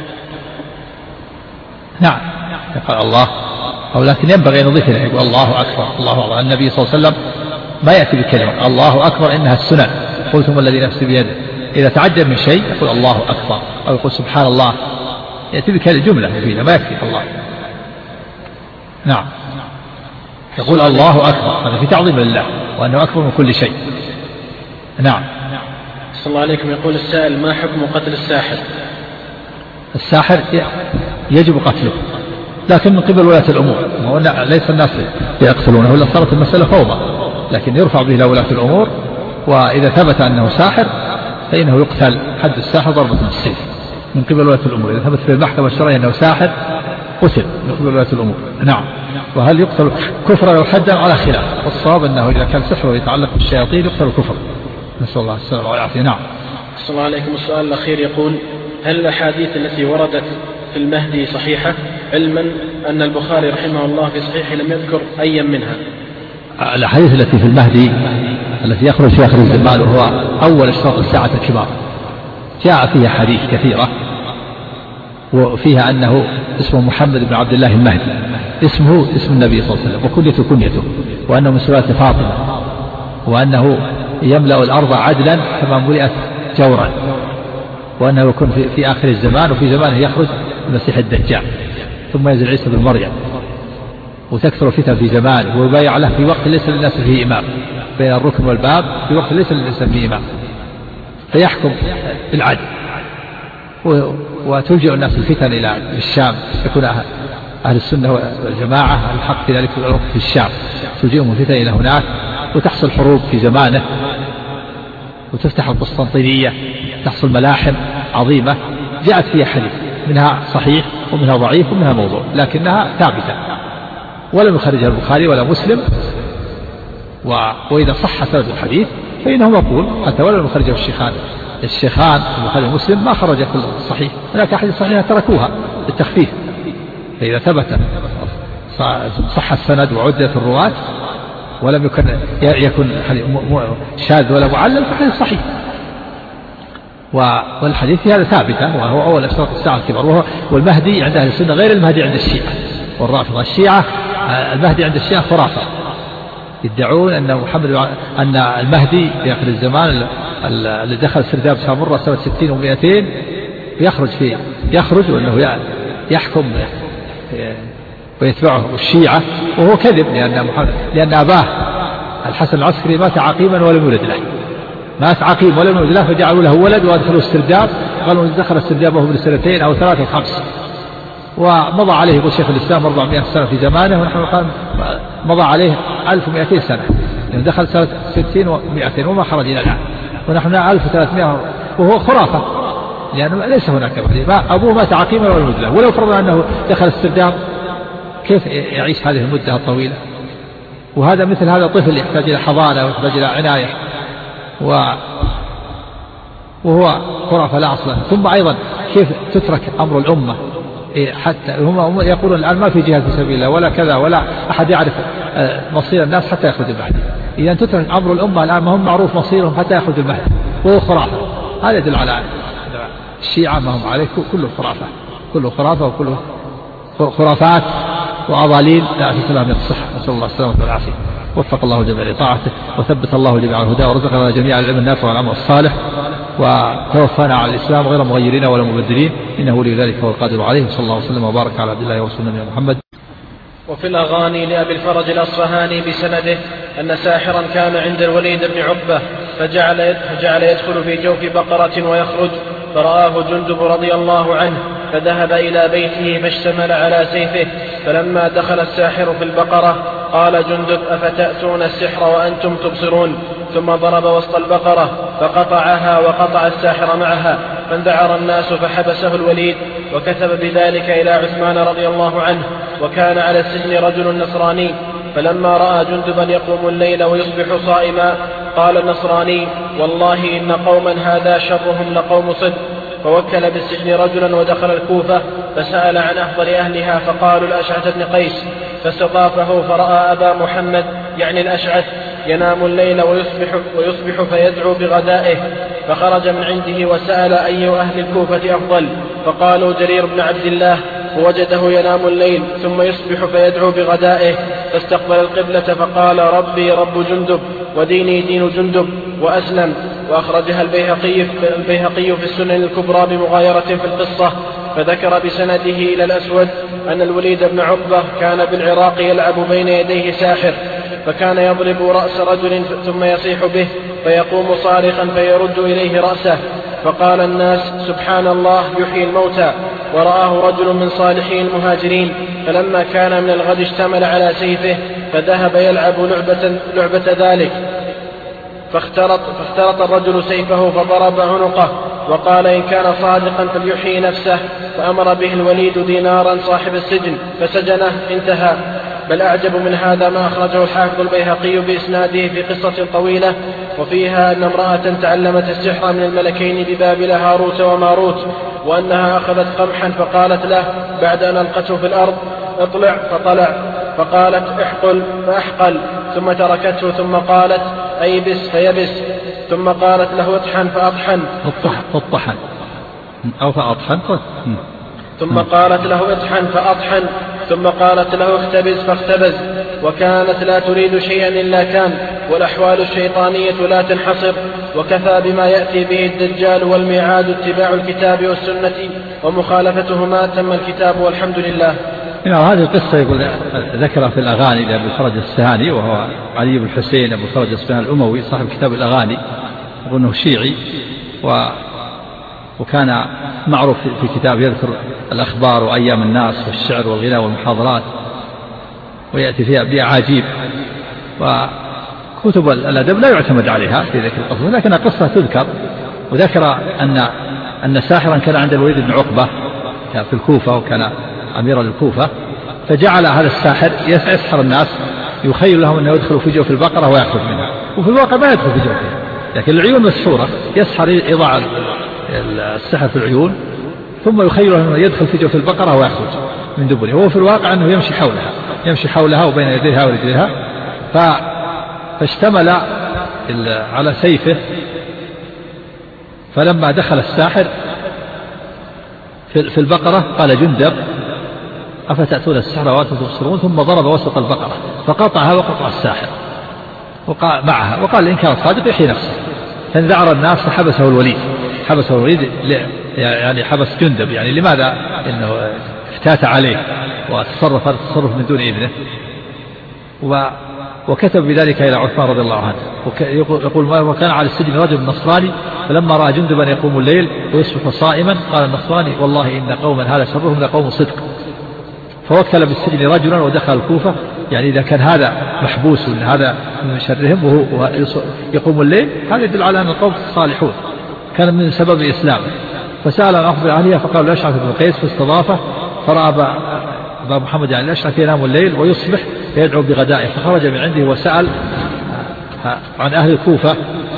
نعم يقال الله، أو لكن ينبغي أن نضيف إليه يقول الله أكبر الله أكبر. النبي صلى الله عليه وسلم ما يأتي بكلمة الله أكبر إنها السنن، قلتم الذي نفسي بيده. إذا تعجب من شيء يقول الله أكبر أو يقول سبحان الله، يأتي بكلمة جملة مفيدة ما يكفي الله. نعم يقول الله أكبر، هذا في تعظيم لله وأنه أكبر من كل شيء. نعم. صلى الله عليكم. يقول السائل: ما حكم قتل الساحر؟ الساحر يجب قتله، لكن من قبل ولاة الأمور، ليس الناس يقتلونه، إلا صارت المسألة فوضى، لكن يرفع به إلى ولاة الأمور، وإذا ثبت أنه ساحر فإنه يقتل حد الساحر ضربة بالسيف من قبل ولاة الأمور. إذا ثبت في المحكمة الشرعية أنه ساحر قتل من قبل ولاة الأمور. نعم. وهل يقتل كفرا أو حدا على خلاف، والصواب أنه إذا كان سحره يتعلق بالشياطين يقتل الكفر، نسأل الله السلامة والعافية. نعم. صلى الله عليكم. السؤال الأخير يقول: هل الأحاديث التي وردت في المهدي صحيحة، علما أن البخاري رحمه الله في صحيحه لم يذكر أي منها؟ الأحاديث التي في المهدي التي يخرج في آخر الزمان وهو أول أشراط الساعة الكبار، جاء فيها حديث كثيرة، وفيها أنه اسمه محمد بن عبد الله المهدي، اسمه اسم النبي صلى الله عليه وسلم، وكنيته كنيته، وأنه من سلالة فاطمة، وأنه يملأ الأرض عدلا كما ملئت جورا، وأنه يكون في آخر الزمان، وفي زمانه يخرج المسيح الدجال، ثم ينزل عيسى بن مريم، وتكثر الفتن في زمانه، ويبايع له في وقت ليس للناس فيه إمام، بين الركن والباب في وقت ليس للناس فيه إمام، فيحكم بالعدل، وتلجئ الناس الفتن إلى الشام، يكون أهل السنة والجماعة الحق في ذلك الوقت في الشام، تلجئهم الفتن إلى هناك، وتحصل حروب في زمانه، وتفتح القسطنطينية، تحصل ملاحم عظيمة جاءت فيها حديث، منها صحيح ومنها ضعيف ومنها موضوع، لكنها ثابتة ولم يخرجها البخاري ولا مسلم، وإذا صح سند الحديث فإنه مقبول حتى ولو يخرجه الشيخان البخاري ومسلم ما خرج كل صحيح، هناك أحاديث صحيحة تركوها للتخفيف، فإذا ثبت صح السند وعدت الرواة ولم يكن شاذ ولا معلل فحديث صحيح. والحديث في هذا ثابتة، وهو أول أشراط الساعة الكبر، والمهدي عند أهل السنة غير المهدي عند الشيعة والرافضة. الشيعة المهدي عند الشيعة خرافة، يدعون أن المهدي في آخر الزمان اللي دخل سرداب سامرة سنة 60 و200 يخرج وأنه يحكم ويتبعه الشيعة، وهو كذب، لأن أباه الحسن العسكري مات عقيما ولم يولد له، مات عقيم ولم يولد له، فجعلوا له ولد وأدخلوا السرداب، قالوا دخل السرداب وهو من 2 أو 3 أو 5، ومضى عليه يقول شيخ الإسلام 400 سنة في زمانه، ونحن قال مضى عليه 1200 سنة، يعني دخل سنة 60 و200 وما خرج إلى الآن، ونحن 1300، وهو خرافة، لأنه ليس هناك أبوه مات عقيما ولم يولد له، ولو فرضنا أنه دخل السرداب كيف يعيش هذه المدة الطويلة؟ وهذا مثل هذا طفل يحتاج إلى حضانة ويحتاج إلى عناية، وهو خرافة لا أصلا. ثم أيضا كيف تترك أمر الأمة، حتى هم يقولون الآن ما في جهاد في سبيل الله ولا كذا، ولا أحد يعرف مصير الناس حتى يخرج المهدي، إذا تترك أمر الأمة الآن ما هم معروف مصيرهم حتى يخرج المهدي، وهو خرافة. هذا يدل على الشيعة ما هم عليه كله خرافة، كله خرافة وكله خرافات وأضاليل لا أساس لها من الصحة، نسأل الله السلامة والعافية. وفق الله جميع لطاعته، وثبت الله جميع الهدى، ورزقنا جميع العلم النافع والعمل الصالح، وتوفانا على الإسلام غير مغيرين ولا مبدلين، إنه ولي ذلك هو القادر عليه. صلى الله وسلم وبارك على عبد الله ورسوله نبينا محمد. وفي الأغاني لأبي الفرج الأصفهاني بسنده أن ساحرا كان عند الوليد بن عقبة فجعل يدخل في جوف بقرة ويخرج، فرآه جندب رضي الله عنه فذهب إلى بيته فاشتمل على سيفه، فلما دخل الساحر في البقرة قال جندب: أفتأتون السحر وأنتم تبصرون؟ ثم ضرب وسط البقرة فقطعها وقطع الساحر معها، فانذعر الناس فحبسه الوليد، وكتب بذلك إلى عثمان رضي الله عنه، وكان على السجن رجل نصراني فلما رأى جندبا يقوم الليل ويصبح صائما قال النصراني: والله إن قوما هذا شرهم لقوم صدق. فوكل بالسجن رجلا ودخل الكوفة فسأل عن أفضل أهلها فقالوا الأشعث بن قيس، فاستضافه فرأى أبا محمد يعني الأشعث ينام الليل ويصبح فيدعو بغدائه، فخرج من عنده وسأل أي أهل الكوفة أفضل، فقالوا جرير بن عبد الله، ووجده ينام الليل ثم يصبح فيدعو بغدائه، فاستقبل القبلة فقال: ربي رب جندب وديني دين جندب، وأسلم. وأخرجها البيهقي في السنن الكبرى بمغايرة في القصة، فذكر بسنده إلى الأسود أن الوليد بن عقبة كان بالعراق يلعب بين يديه ساحر، فكان يضرب رأس رجل ثم يصيح به فيقوم صارخا فيرد إليه رأسه، فقال الناس: سبحان الله يحيي الموتى. ورآه رجل من صالحي المهاجرين، فلما كان من الغد اشتمل على سيفه فذهب يلعب لعبة ذلك، فاخترط الرجل سيفه فضرب عنقه، وقال: إن كان صادقا فليحيي نفسه، فأمر به الوليد دينارا صاحب السجن فسجنه، انتهى. بل أعجب من هذا ما أخرجه الحافظ البيهقي بإسناده في قصة طويلة، وفيها أن امرأة تعلمت السحر من الملكين ببابل هاروت وماروت، وأنها أخذت قمحا فقالت له بعد أن ألقته في الأرض: اطلع، فطلع، فقالت: احقل، فأحقل، ثم تركته، ثم قالت: أيبس، فيبس، ثم قالت له: اطحن، فأطحن، اطحن أو فأطحن، ثم قالت له: اطحن، فأطحن، ثم قالت له: اختبز، فاختبز. وكانت لا تريد شيئا إلا كان، والأحوال الشيطانية لا تنحصر، وكفى بما يأتي به الدجال والميعاد اتباع الكتاب والسنة، ومخالفتهما تم الكتاب والحمد لله. هذه القصة يقول ذكرها في الأغاني لأبي الفرج السهاني، وهو علي بن الحسين أبو الفرج السهاني الأموي صاحب كتاب الأغاني، وأنه شيعي، وكان معروف في كتاب يذكر الأخبار وأيام الناس والشعر والغناء والمحاضرات، ويأتي فيها بأعاجيب، وكتب الأدب لا يعتمد عليها في ذكر القصة، لكن القصة تذكر. وذكر أن ساحرا كان عند الوليد بن عقبة في الكوفة، وكان أميرا للكوفة، فجعل هذا الساحر يسحر الناس، يخيل لهم أنه يدخل في جوف البقرة ويأخذ منها، وفي الواقع ما يدخل في جوفها، لكن العيون مسحورة، يسحر يضع السحر في العيون ثم يخيل أنه يدخل في جوف البقرة ويخرج من دبرها، وهو في الواقع أنه يمشي حولها وبين يديها ورجلها. فاشتمل على سيفه، فلما دخل الساحر في البقرة قال جندب: أفتأتون السحر وأنتم تبصرون، ثم ضرب وسط البقرة فقطعها وقطع الساحر معها، وقال: إن كان صادق يحيي نفسه. فانذعر الناس فحبسه الوليد، يعني حبس جندب، يعني لماذا؟ إنه افتات عليه وتصرف من دون إذنه. وكتب بذلك إلى عثمان رضي الله عنه، يقول: وكان على السجن رجل نصراني، فلما رأى جندبا يقوم الليل ويصبح صائما قال النصراني: والله إن قوما هذا شرهم لقوم صدق. فوكل بالسجن رجلا ودخل الكوفة، يعني إذا كان هذا محبوس وإن هذا من شرهم وهو يقوم الليل، هذا يدل على أن القوم صالحون، كان من سبب إسلامه. فسأل عن أخبر أهلها فقال: الأشعث بن قيس، فاستضافه فرأى أبا محمد يعني الأشعث ينام الليل ويصبح فيدعو بغدائه، فخرج من عنده وسأل عن أهل الكوفة.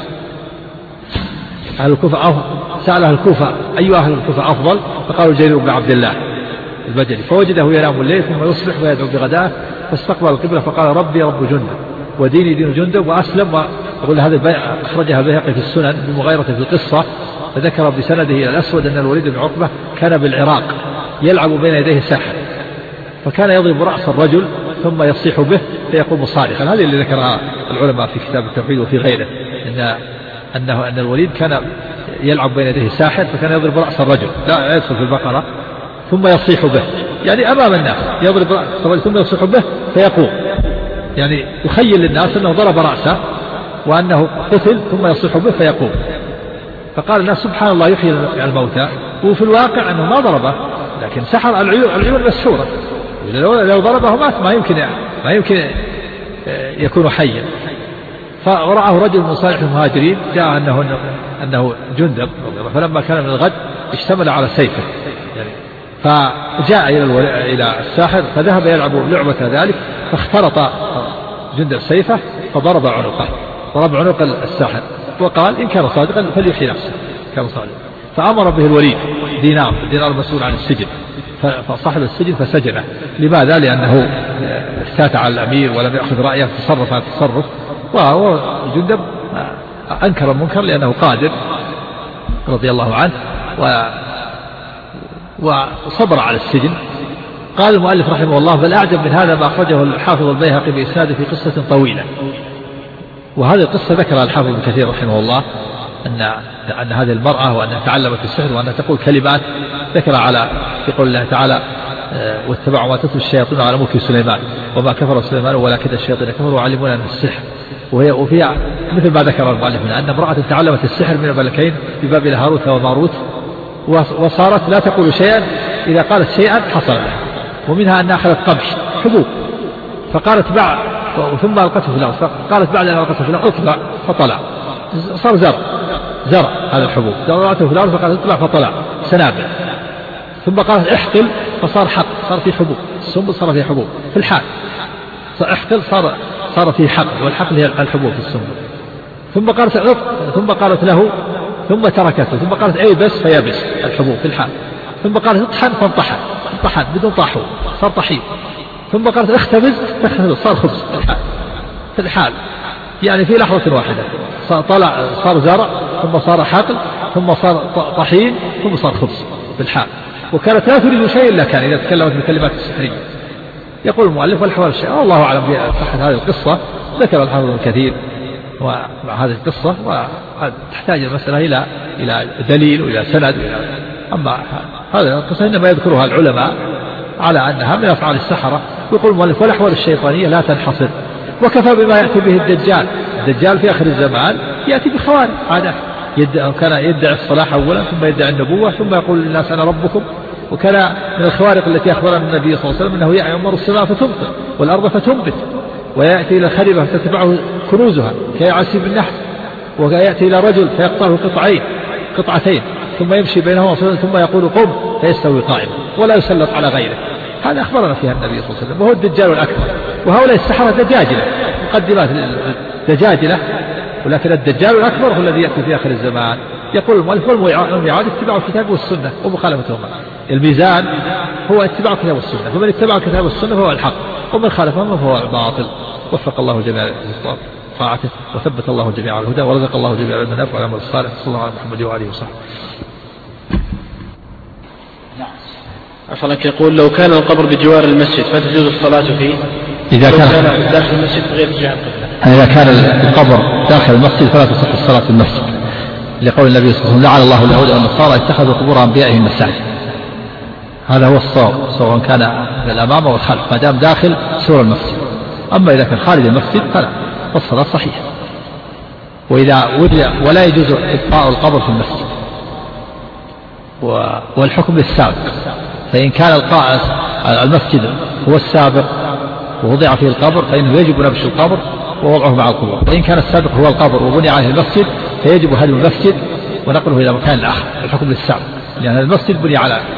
سأل أهل الكوفة أي أهل الكوفة أفضل، فقالوا جرير بن عبد الله البجلي، فوجده ينام الليل ثم يصبح ويدعو بغدائه، فاستقبل القبلة فقال: ربي رب جندب وديني دين جندب، وأسلم. ويقول هذا أخرجها البيهقي في السنن بمغايرة في القصة، فذكر بسنده إلى الأسود أن الوليد بن عقبة كان بالعراق يلعب بين يديه ساحر، فكان يضرب رأس الرجل ثم يصيح به فيقوم صارخا. هذه اللي ذكرها العلماء في كتاب التوحيد وفي غيره، أن الوليد كان يلعب بين يديه ساحر، فكان يضرب رأس الرجل لا يدخل في البقرة ثم يصيح به، يعني أمام الناس يضرب رأس الرجل ثم يصيح به فيقوم، يعني يخيل للناس أنه ضرب رأسه وأنه قتل ثم يصيح به فيقوم. فقال الناس: سبحان الله يحيي الموتى، وفي الواقع أنه ما ضربه، لكن سحر العيون مسحورة، لو ضربه مات، ما يمكن يكون حيا. فرآه رجل من صالح المهاجرين، جاء أنه جندب، فلما كان من الغد اشتمل على سيفه، يعني فجاء إلى الساحر، فذهب يلعب لعبة ذلك، فاختلط جندب سيفه فضرب عنقه، ضرب عنق الساحر، وقال إن كان صادقا فليحيي نفسه كان صادقا. فأمر به الوليد دينار المسؤول عن السجن، فصاحب السجن فسجنه. لماذا؟ لأنه افتات على الأمير ولم يأخذ رأيه، تصرف عن التصرف، وهو جندب أنكر المنكر لأنه قادر رضي الله عنه وصبر على السجن. قال المؤلف رحمه الله: بل أعجب من هذا ما أخرجه الحافظ البيهقي بإسناده في قصة طويلة. وهذه القصة ذكرها الحافظ ابن كثير رحمه الله، أن هذه المرأة وأنها تعلمت السحر وأنها تقول كلمات، ذكر على في قول الله تعالى: واتبعوا ما تتلو الشياطين على ملك سليمان وما كفر سليمان ولكن الشياطين كفروا وعلمونا من السحر. وفيها مثل ما ذكر المؤلف من أن امرأة تعلمت السحر من الملكين في باب هاروت وماروت، وصارت لا تقول شيئا، إذا قالت شيئا حصل له. ومنها أن أخذت قمح حبوب فقالت ثم ألقته في الأرض، فقالت بعد أن ألقته في الأرض: اطلع، فطلع، صار زرع هذا الحبوب، زرعته في الأرض فقالت اطلع فطلع سنابل. ثم قالت احقل فصار حق، صار في حبوب، السنبل صار في حبوب في الحال، احقل صار في حقل، والحقل هي الحبوب في السنبل. ثم قالت له، ثم تركته، ثم قالت اي بس فيبس الحبوب في الحال. ثم قالت اطحن فانطحن بدون طاحون، صار طحين. ثم قالت اختبز صار خبز في الحال، يعني في لحظة واحدة صار زرع، ثم صار حقل، ثم صار طحين، ثم صار خبز في الحال. وكانت لا تريد شيء إلا كان إذا تكلمت بالكلمات السحرية. يقول المؤلف: والحوار الشيء الله أعلم بصحة هذه القصة. ذكر الحافظ ابن كثير ومع هذه القصة، وتحتاج المسألة إلى دليل وإلى سند. أما هذه القصة إنما يذكرها العلماء على أنها من أفعال السحرة. يقول المؤلف: والأحوال الشيطانية لا تنحصر، وكفى بما يأتي به الدجال في آخر الزمان يأتي بخوارج عادات، كان يدعي الصلاح أولا، ثم يدعي النبوة، ثم يقول للناس أنا ربكم. وكان من الخوارق التي أخبرنا النبي صلى الله عليه وسلم أنه يأمر السماء فتمطر والأرض فتنبت، ويأتي إلى الخربة فتتبعه كنوزها كيعسيب النحل، ويأتي إلى رجل فيقطعه قطعتين ثم يمشي بينهما ثم يقول قم فيستوي قائما ولا يسلط على غيره. هذا أخبرنا فيها النبي صلى الله عليه وسلم، وهو الدجال الأكبر. وهؤلاء السحرة دجاجلة، مقدمات دجاجلة، ولكن الدجال الأكبر هو الذي يأتي في آخر الزمان. يقول المؤلف: والميعاد اتباع الكتاب والسنة ومخالفتهما. الميزان هو اتباع الكتاب والسنة، فمن اتبع الكتاب والسنة فهو الحق، ومن خالفهما فهو الباطل. وفق الله جميع طاعته، وثبت الله جميع الهدى، ورزق الله جميع النفع والعمل الصالح. صلى الله على محمد وآله وصحبه. أصلك يقول: لو كان القبر بجوار المسجد فتجوز الصلاة فيه؟ إذا كان داخل المسجد غير جهة القبلة. إذا كان القبر داخل المسجد فلا تصح الصلاة في المسجد، لقول النبي صلى الله عليه وسلم: لعن الله اليهود والنصارى اتخذوا قبور أنبيائهم مساجد. هذا هو الصواب، سواء كان من الأمام أو الخلف، ما دام داخل سور المسجد. أما إذا كان خارج المسجد فلا، فالصلاة صحيحة. ولا يجوز إبقاء القبر في المسجد، والحكم للسابق. فإن كان المسجد هو السابق ووضع فيه القبر فإنه يجب نبش القبر ووضعه مع القبور. وإن كان السابق هو القبر وبني عليه المسجد فيجب هدم المسجد ونقله إلى مكان آخر. الحكم للسابق، لأن المسجد بني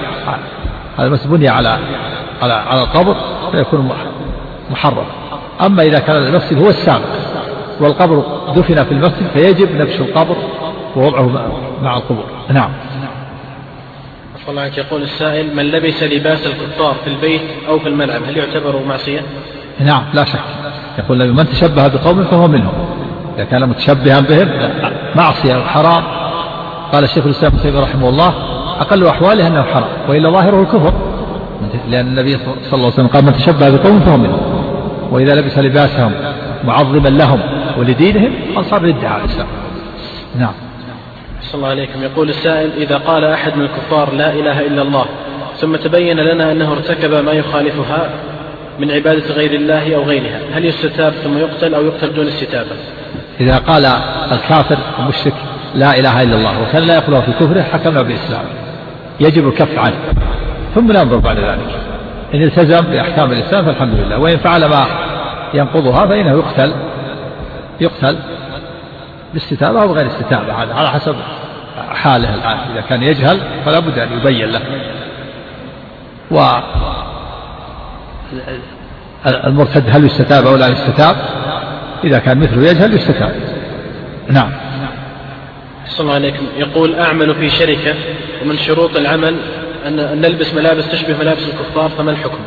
على القبر فيكون محرم. أما إذا كان المسجد هو السابق والقبر دفن في المسجد فيجب نبش القبر ووضعه مع القبور. نعم. الله عنك. يقول السائل: من لبس لباس الكفار في البيت أو في الملعب هل يعتبر معصية؟ نعم لا شك. يقول: من تشبه بقوم فهو منهم. إذا كان متشبها بهم معصية وحرام. قال الشيخ الإسلام ابن تيمية رحمه الله: أقل أحواله أنه حرام، وإلا ظاهره الكفر، لأن النبي صلى الله عليه وسلم قال: من تشبه بقوم فهو منهم. وإذا لبس لباسهم معظما لهم ولدينهم قد صار ردة على الإسلام. نعم. صلى الله عليكم. يقول السائل: إذا قال أحد من الكفار لا إله إلا الله ثم تبين لنا أنه ارتكب ما يخالفها من عبادة غير الله أو غيرها، هل يستتاب ثم يقتل أو يقتل دون استتابة؟ إذا قال الكافر المشرك لا إله إلا الله وكان لا يقولها في كفره حكمنا بإسلامه، يجب الكف عنه ثم ننظر بعد ذلك. إن التزم بأحكام الإسلام فالحمد لله، وإن فعل ما ينقضها فإنه يقتل باستتابة أو غير استتابة، على حسب حاله الآن. إذا كان يجهل فلا بد أن يبين له. المرتد هل يستتاب أو لا يستتاب؟ إذا كان مثله يجهل يستتاب. نعم. صلى الله عليكم. يقول أعمل في شركة ومن شروط العمل أن نلبس ملابس تشبه ملابس الكفار، فما الحكم؟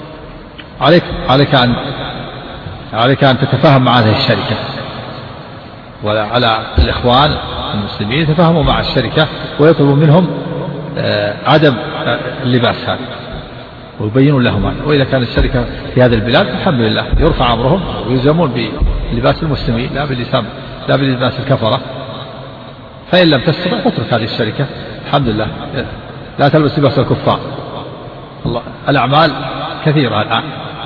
عليك أن تتفاهم مع هذه الشركة، وعلى الإخوان المسلمين يتفاهموا مع الشركة ويطلبوا منهم عدم اللباس هذا ويبينون لهم هذا. وإذا كان الشركة في هذه البلاد الحمد لله يرفع أمرهم ويلزمون بلباس المسلمين لا بلباس الكفرة. فإن لم تستطع تترك هذه الشركة الحمد لله، لا تلبس لباس الكفار. الله الأعمال كثيرة الآن،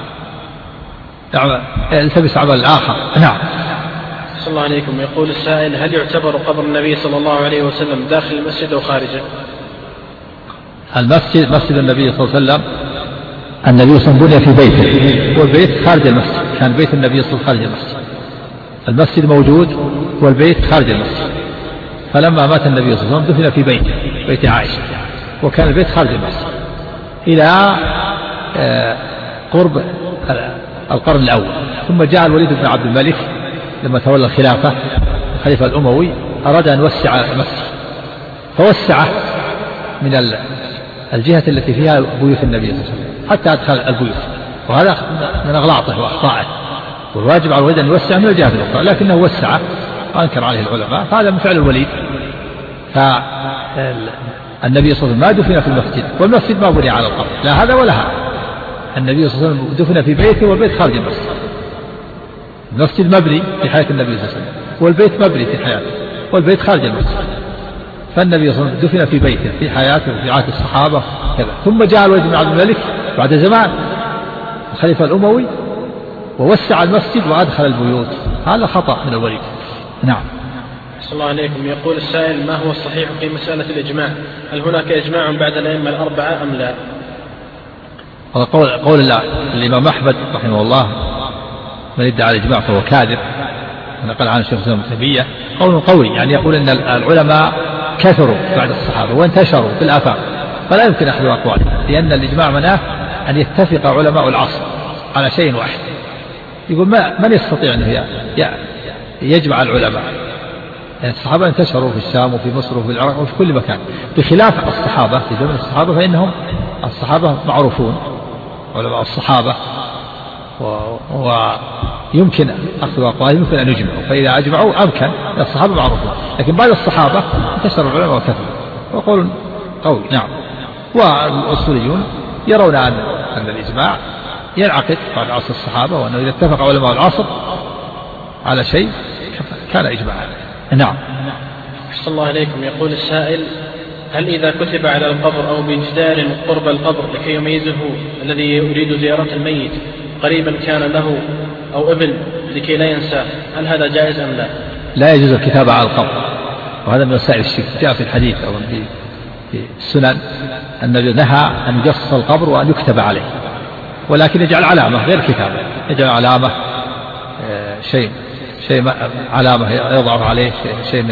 التبس عمل الآخر. نعم. صلى الله عليكم. يقول السائل هل يعتبر قبر النبي صلى الله عليه وسلم داخل المسجد أو خارجه؟ المسجد مسجد النبي صلى الله عليه وسلم، النبي صلى الله عليه وسلم بني في بيته والبيت خارج المسجد، كان بيت النبي صلى الله عليه وسلم خارج المسجد، المسجد موجود والبيت خارج المسجد. فلما مات النبي صلى الله عليه وسلم دفن في بيته بيت عائشة، وكان البيت خارج المسجد إلى قرب القرن الأول. ثم جاء الوليد بن عبد الملك لما تولى الخلافة الخليفة الأموي أراد أن يوسع المسجد، فوسعه من الجهة التي فيها بيوت النبي صلى الله عليه وسلم حتى أدخل البيوت، وهذا من أغلاطه وأخطائه، والواجب على الوليد أن يوسع من الجهة الأخرى، لكنه وسعه وأنكر عليه العلماء، فهذا من فعل الوليد. فالنبي صلى الله عليه وسلم ما دفن في المسجد، والمسجد ما بني على القبر، لا هذا ولا هذا. النبي صلى الله عليه وسلم دفن في بيته والبيت خارج المسجد. المسجد مبني في حياة النبي صلى الله عليه وسلم، والبيت مبني في حياته، والبيت خارج المسجد. فالنبي صلى الله عليه وسلم دفن في بيته في حياته وفي عهد الصحابة كذا. ثم جاء الوليد بن عبد الملك بعد زمان الخليفة الأموي ووسع المسجد وأدخل البيوت، هذا خطأ من الوليد. نعم. صلى الله عليكم. يقول السائل ما هو الصحيح في مسألة الإجماع؟ هل هناك إجماع بعد الأئمة الأربعة أم لا؟ هذا قول الإمام أحمد رحمه الله، من ادعى الإجماع فهو كاذب، نقل عن الشيخ الإسلام ابن تيمية قول قوي، يعني يقول أن العلماء كثروا بعد الصحابة وانتشروا في الآفاق، فلا يمكن أخذ أقوالهم، لأن الإجماع معناه أن يتفق علماء العصر على شيء واحد. يقول من يستطيع أن يجمع العلماء؟ يعني الصحابة انتشروا في الشام وفي مصر وفي العراق وفي كل مكان، بخلاف الصحابة في زمن الصحابة، فإنهم الصحابة معروفون علماء الصحابة، ويمكن أخذ أقوالهم، يمكن أن يجمعوا، فإذا أجمعوا أمكن، الصحابة معروفون، لكن بعد الصحابة انتشر العلماء وكثروا، وقول قوي. نعم. والأصوليون يرون أن الإجماع ينعقد بعد عصر الصحابة، وأنه إذا اتفق علماء العصر على شيء كان إجماعا. نعم. أحسن الله عليكم. يقول السائل هل إذا كتب على القبر أو بجدار قرب القبر لكي يميزه الذي يريد زيارة الميت قريبا كان له أو ابن لكي لا ينساه، هل هذا جائز أم لا؟ لا يجوز الكتابة على القبر، وهذا من وسائل الشرك. جاء في الحديث أو في السنن النبي نهى أن يجص القبر وأن يكتب عليه، ولكن يجعل علامة غير كتابة، يجعل علامة شيء علامة يضع عليه شيء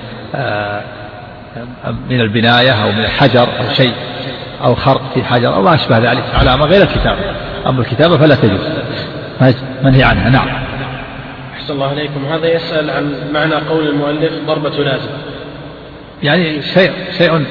من البناية أو من الحجر أو شيء أو خرق في حجر أو ما أشبه ذلك، علامة غير الكتابة. أما الكتابة فلا تجوز، منهي عنها. نعم. أحسن الله عليكم. هذا يسأل عن معنى قول المؤلف ضربة لازم، يعني شيء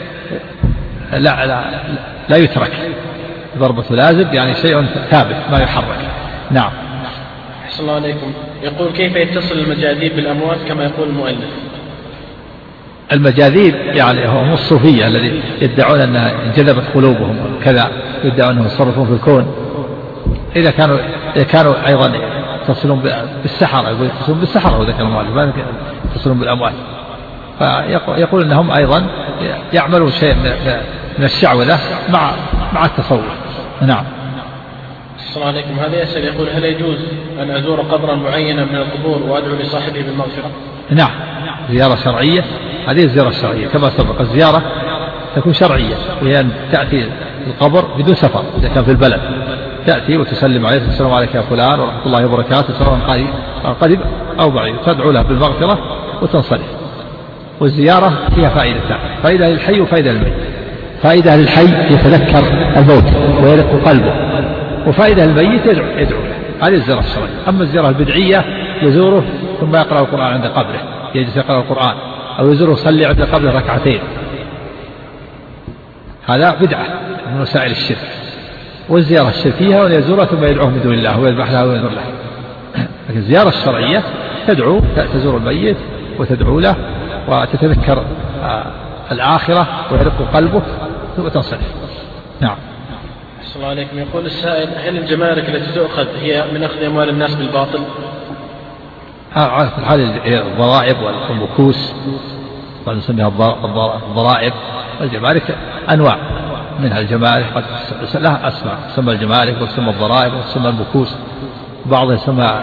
لا يترك، ضربة لازم يعني شيء ثابت ما يحرك. نعم. أحسن الله عليكم. يقول كيف يتصل المجاذيب بالأموات كما يقول المؤلف؟ المجاذيب يعني هم الصوفية الذين يدعون أنها انجذبت قلوبهم كذا، يدعون أنهم يتصرفون في الكون. إذا كانوا أيضا يتصلون بالسحرة، يقول يتصلون بالسحرة، وذكر المؤلف ما يتصلون بالأموات، فيقول أنهم أيضا يعملون شيء من الشعوذة مع التصوف. نعم. السلام عليكم. هذا يسأل يقول هل يجوز أن أزور قبرا معينا من القبور وأدعو لصاحبه بالمغفرة؟ نعم، زيارة شرعية، هذه الزيارة الشرعية كما سبق. الزيارة تكون شرعية، وهي أن تأتي القبر بدون سفر، إذا كان في البلد تأتي وتسلم عليه، السلام عليك يا فلان ورحمة الله وبركاته، سواء قريب أو بعيد، تدعو له بالمغفرة وتنصرف. والزيارة فيها فائدتان، فائدة للحي وفائدة للميت. فائدة للحي يتذكر الموت ويرق قلبه وفائدة الميت يدعو له، هذه الزيارة الشرعية. أما الزيارة البدعية يزوره ثم يقرأ القرآن عند قبره، يجلس يقرأ القرآن، أو يزوره يصلي عند قبره ركعتين، هذا بدعة من وسائل الشرك. والزيارة الشركية وأن يزوره ثم يدعوه من دون الله ويذبح له وينذر له. لكن الزيارة الشرعية تدعو، تزور الميت وتدعو له وتتذكر الآخرة ويرق قلبه وتنصرف. نعم. أحسن الله عليكم. يقول السائل: هل الجمارك التي تؤخذ هي من أخذ أموال الناس بالباطل؟ هذه الضرائب والمكوس ونسميها الضرائب، والجمارك أنواع منها. الجمارك قد لها أسماء، تسمى الجمارك وتسمى الضرائب وتسمى المكوس، بعضها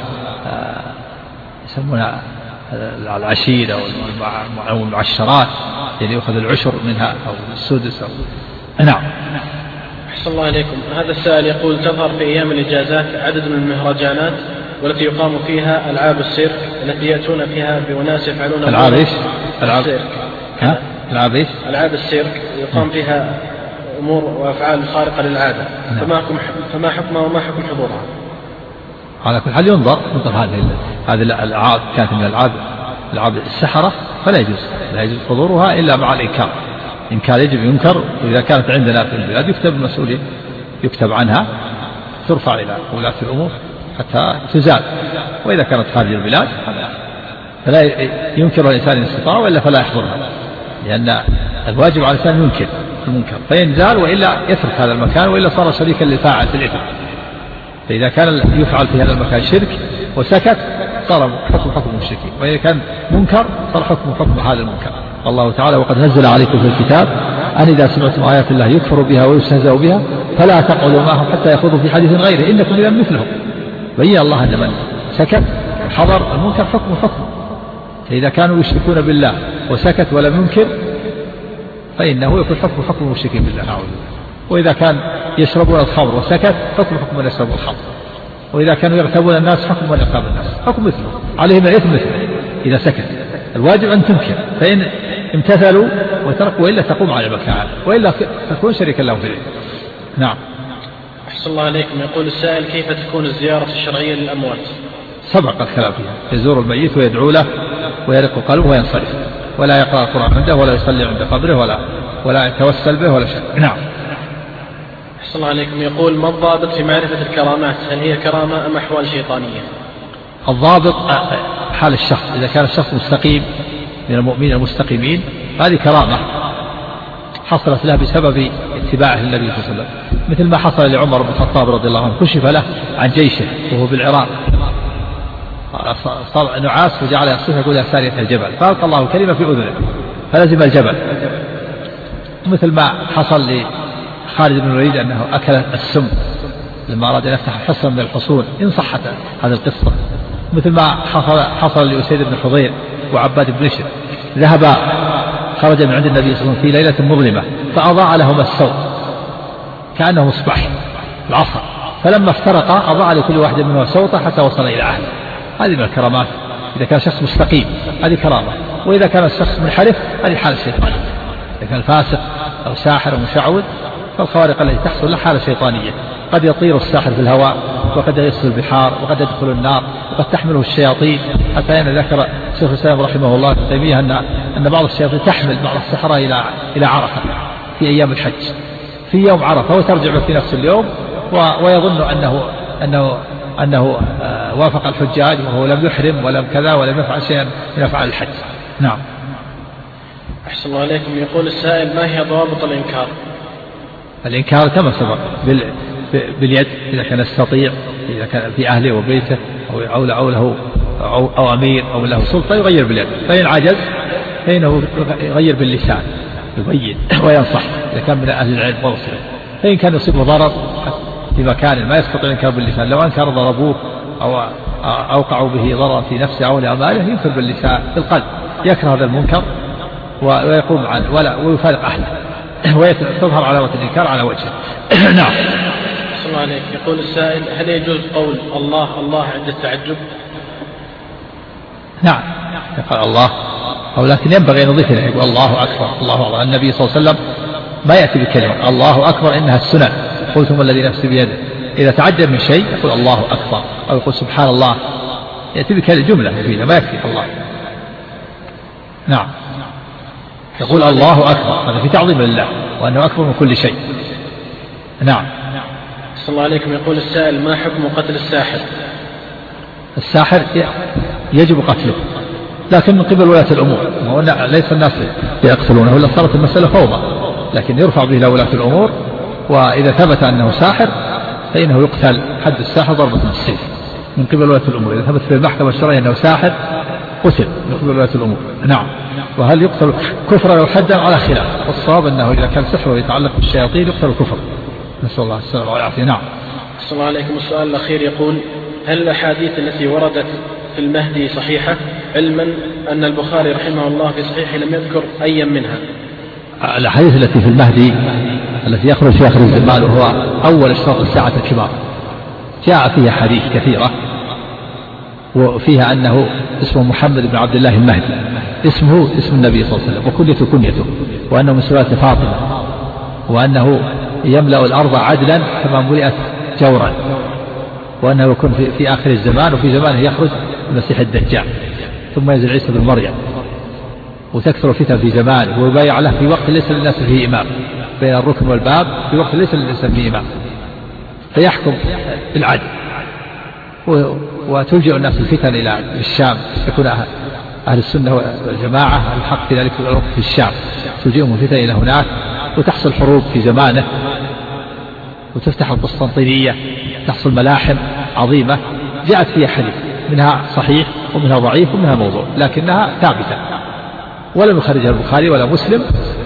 يسمونها العشيرة أو المعشرات، يعني يأخذ العشر منها أو السدس نعم. أحسن الله عليكم. هذا السائل يقول: تظهر في أيام الإجازات عدد من المهرجانات والتي يقام فيها ألعاب السيرك التي يأتون فيها بأناس يفعلون ألعاب إيش؟ ألعاب السيرك يقام فيها أمور وأفعال خارقة للعادة، فما حكمها وما حكم حضورها؟ على كل حال ينظر هذه الألعاب كانت من ألعاب السحرة، فلا يجوز حضورها إلا مع الإنكار. إنكار يجب ينكر، وإذا كانت عندنا في البلاد يكتب المسؤولين، يكتب عنها، ترفع إلى ولاة الأمور حتى تزال. وإذا كانت خارج البلاد فلا ينكر الإنسان إن استطاع، وإلا فلا يحضرها، لأن الواجب على الإنسان ينكر المنكر فينزال، وإلا يترك هذا المكان، وإلا صار شريكا للفاعل في الإثم. فإذا كان يفعل في هذا المكان شرك وسكت صار حكم المشركين، وإذا كان منكر صار حكم هذا المنكر. الله تعالى: وقد نزل عليكم في الكتاب أن إذا سمعتم آيات الله يكفر بها ويستهزأ بها فلا تقعدوا معهم حتى يخوضوا في حديث غيره إنكم إذا مثلهم. بين الله أن من سكت وحضر المنكر حكم. فإذا كانوا يشركون بالله وسكت ولم ينكر فإنه يكون حكم المشركين بالله، نعوذ بالله. وإذا كان يشربون الخمر وسكت حكم من يشرب الخمر. وإذا كانوا يغتابون الناس حكم من يغتاب الناس، حكم مثله، عليهم الإثم مثله إذا سكت. الواجب أن تنكر، فإن امتثلوا وتركوا وإلا تقوم على المكان، وإلا تكون شريكا لهم في الإثم. نعم. أحسن الله عليكم. يقول السائل: كيف تكون الزيارة الشرعية للأموات؟ سبق الكلام فيها. يزور الميت ويدعو له ويرق قلبه وينصرف، ولا يقرأ القرآن عنده ولا يصلي عند قبره ولا يتوسل به ولا شيء. نعم. أحسن الله عليكم. يقول: ما الضابط في معرفة الكرامات؟ هل هي كرامة أم أحوال شيطانية؟ الضابط حال الشخص، إذا كان الشخص مستقيم من المؤمنين المستقيمين هذه كرامة حصلت له بسبب اتباعه للنبي صلى الله عليه وسلم، مثل ما حصل لعمر بن الخطاب رضي الله عنه، كشف له عن جيشه وهو بالعراق، صار نعاس وجعل يصيح يقول: يا سارية الجبل، فألقى الله كلمة في أذنه فلزم الجبل. مثل ما حصل لخالد بن الوليد أنه أكل السم لما أراد أن يفتح حصن من الحصون، إن صحت هذه القصة. مثل ما حصل لأسيد بن حضير وعباد بن بشر، ذهب خرج من عند النبي صلى الله عليه وسلم في ليلة مظلمة فأضاء لهما السوق كأنه مصباح العصر، فلما افترقا أضاء لكل واحد منهما سوطة حتى وصل إلى أهله. هذه من الكرامات إذا كان شخص مستقيم، هذه كرامة. وإذا كان الشخص منحرف هذه حالة شيطانية. إذا كان فاسق أو ساحر أو مشعوذ فالخوارق التي تحصل له حالة شيطانية، قد يطير الساحر في الهواء، وقد يصل البحار، وقد يدخل النار، وقد تحمله الشياطين. حتى أن ذكر شيخ الإسلام رحمه الله ابن تيمية أن بعض الشياطين تحمل بعض السحرة إلى عرفة في أيام الحج، في يوم عرفة، وترجع في نفس اليوم ويظن أنه وافق الحجاج وهو لم يحرم ولم كذا ولم يفعل شيئا من أفعال الحج. نعم. أحسن الله عليكم. يقول السائل: ما هي ضوابط الإنكار؟ الإنكار كما سبق باليد إذا كان يستطيع، إذا كان في أهله وبيته أو له أو أمير أو له سلطة يغير باليد، فإن عجز فإنه يغير باللسان يبين وينصح إذا كان من أهل العلم ورسله. فإن كان يصيبه ضرر في مكان ما يستطيع الإنكار باللسان، لو أنكر ضربوه أو أوقعوا به ضررا في نفسه أو لأماله ينكر باللسان بالقلب، يكره هذا المنكر ويقوم عنه ويفارق أهله وتظهر علامة الإنكار على وجهه. نعم. أحسن الله عليك. يقول السائل: هل يجوز قول الله الله عند التعجب؟ نعم، يقال الله، أو لكن ينبغي أن نضيف إليه يقول الله أكبر الله أكبر. النبي صلى الله عليه وسلم ما يأتي بكلمة الله أكبر إنها السنن، قلتم الذي نفسي بيده إذا تعجب من شيء يقول الله أكبر أو يقول سبحان الله، يأتي بك الجملة مفيدة ما يكفي الله. نعم، يقول الله أكبر، هذا في تعظيم لله وأنه أكبر من كل شيء. نعم. صلى الله عليكم. يقول السائل: ما حكم قتل الساحر؟ الساحر يجب قتله، لكن من قبل ولاة الأمور، ليس الناس يقتلونه، ولا صارت المسألة فوضى، لكن يرفع به إلى ولاة الأمور، وإذا ثبت أنه ساحر فإنه يقتل حد الساحر ضربة بالسيف من قبل ولاة الأمور. إذا ثبت في المحكمة الشرعية أنه ساحر قتل من قبل ولاة الأمور. نعم. وهل يقتل كفرا أو حدا على خلاف، والصواب أنه إذا كان سحر يتعلق بالشياطين يقتل الكفر، نسأل الله السلامة والعافية. نعم. صلى الله عليكم. السؤال الأخير يقول: هل الأحاديث التي وردت في المهدي صحيحة، علما أن البخاري رحمه الله في صحيحه لم يذكر أي منها؟ الأحاديث التي في المهدي التي يخرج في آخر الزمان وهو أول أشراط الساعة الكبار جاء فيها حديث كثيرة، وفيها أنه اسمه محمد بن عبد الله المهدي، اسمه اسم النبي صلى الله عليه وسلم، وكنيته كنيته، وأنه من سلالة فاطمة، وأنه يملأ الأرض عدلا كما ملئت جورا، وأنه يكون في آخر الزمان، وفي زمانه يخرج المسيح الدجال، ثم ينزل عيسى بن مريم، وتكثر الفتن في زمانه، ويبايع له في وقت ليس للناس فيه إمام، بين الركن والباب في وقت ليس للناس فيه إمام، فيحكم بالعدل، وتلجئ الناس الفتن إلى الشام، يكون أهل السنة والجماعة الحق في ذلك الوقت في الشام، تلجئهم الفتن إلى هناك، وتحصل حروب في زمانه، وتفتح القسطنطينية، تحصل ملاحم عظيمة جاءت فيها حديث، منها صحيح ومنها ضعيف ومنها موضوع، لكنها ثابتة ولم يخرجها البخاري ولا مسلم،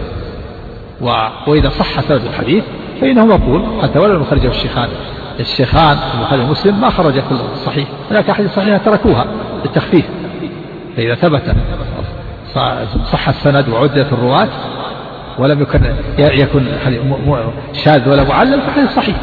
وإذا صح سند الحديث فإنه مقبول، حتى ولو يخرجه الشيخان البخاري ومسلم ما خرج كل صحيح، هناك أحاديث صحيحة تركوها للتخفيف، فإذا ثبت صح السند وعدت الرواة ولم يكن شاذ ولا معلل فحديث صحيح.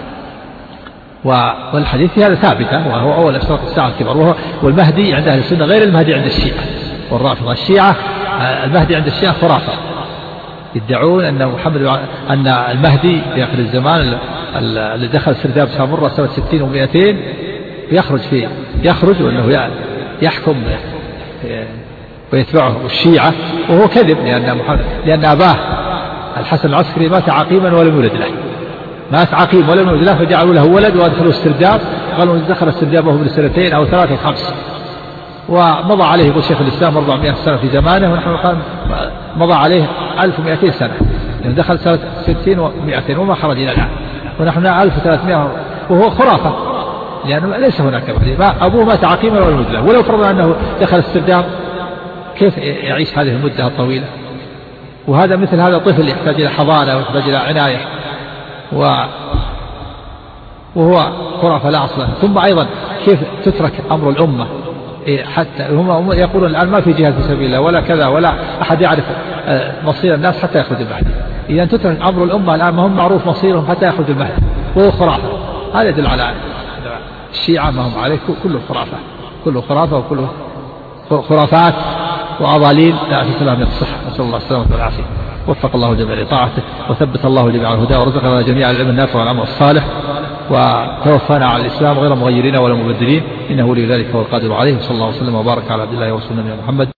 والحديث في هذا ثابتة، وهو أول أشراط الساعة الكبر، والمهدي عند أهل السنة غير المهدي عند الشيعة والرافضة. الشيعة المهدي عند الشيعة خرافة، يدعون أن المهدي في آخر الزمان اللي دخل سرداب سامرة سنة 60 و200 يخرج وأنه يحكم ويتبعه الشيعة، وهو كذب، لأن أباه الحسن العسكري مات عقيما ولم يولد له، مات عقيم ولم يولد له، فجعلوا له ولد وأدخلوا السرداب، قالوا دخل السرداب وهو من 2 أو 3 أو 5، ومضى عليه يقول شيخ الإسلام 400 سنة في زمانه، ونحن قال مضى عليه 1200 سنة، يعني دخل سنة 60 و200 وما خرج إلى الآن، ونحن 1300، وهو خرافة، لأنه ليس هناك أبوه مات عقيما ولم يولد له، ولو فرضنا أنه دخل السرداب كيف يعيش هذه المدة الطويلة؟ وهذا مثل هذا طفل يحتاج إلى حضانة ويحتاج إلى عناية، وهو خرافة لا أصل. ثم أيضا كيف تترك أمر الأمة، حتى هم يقولون الآن ما في جهاد في سبيل الله ولا كذا، ولا أحد يعرف مصير الناس حتى يخرج المهدي، إذا تترك أمر الأمة الآن ما هم معروف مصيرهم حتى يخرج المهدي، وهو خرافة. هذا يدل على الشيعة ما هم عليه كله خرافة، كله خرافة وكله خرافات وأضاليل لا أساس لها من الصحة، نسأل الله السلامة والعافية. وفق الله جميع لطاعته، وثبت الله جميع الهدى، ورزقنا جميع العلم النافع والعمل الصالح، وتوفانا على الإسلام غير مغيرين ولا مبدلين، إنه ولي ذلك هو القادر عليه. صلى الله وسلم وبارك على عبد الله ورسوله محمد.